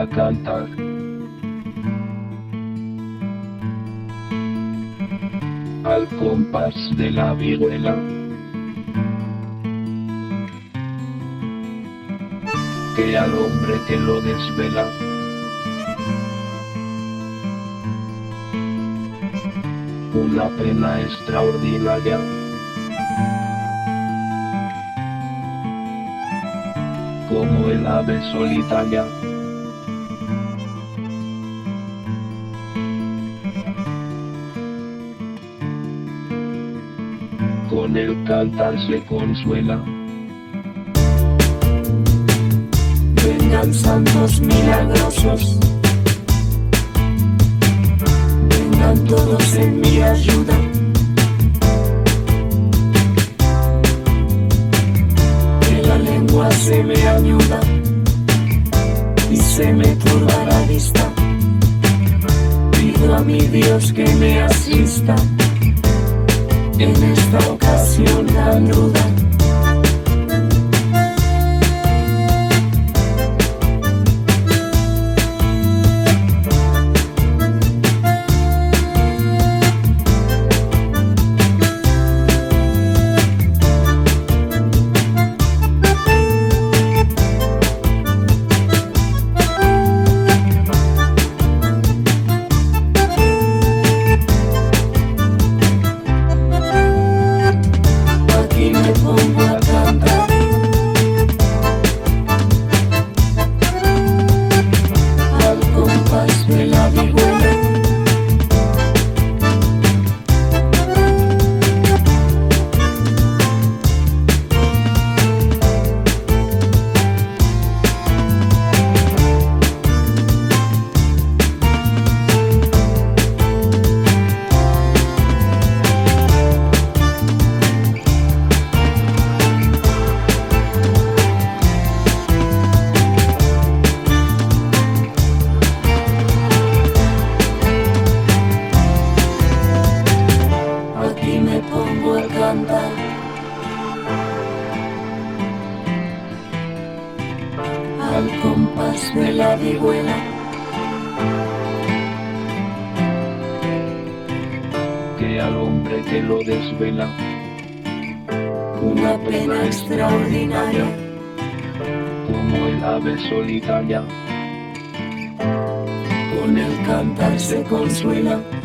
a cantar. Al compás de la vihuela, que al hombre que lo desvela una pena extraordinaria. Como el ave solitaria, con el cantar se consuela. Vengan santos milagrosos, vengan todos en mi ayuda. Que la lengua se me añuda y se me turba la vista. Pido a mi Dios que me asista en esta ocasión tan ruda. Al compás de la vihuela, que al hombre que lo desvela una pena extraordinaria. Como el ave solitaria, con el cantar se consuela.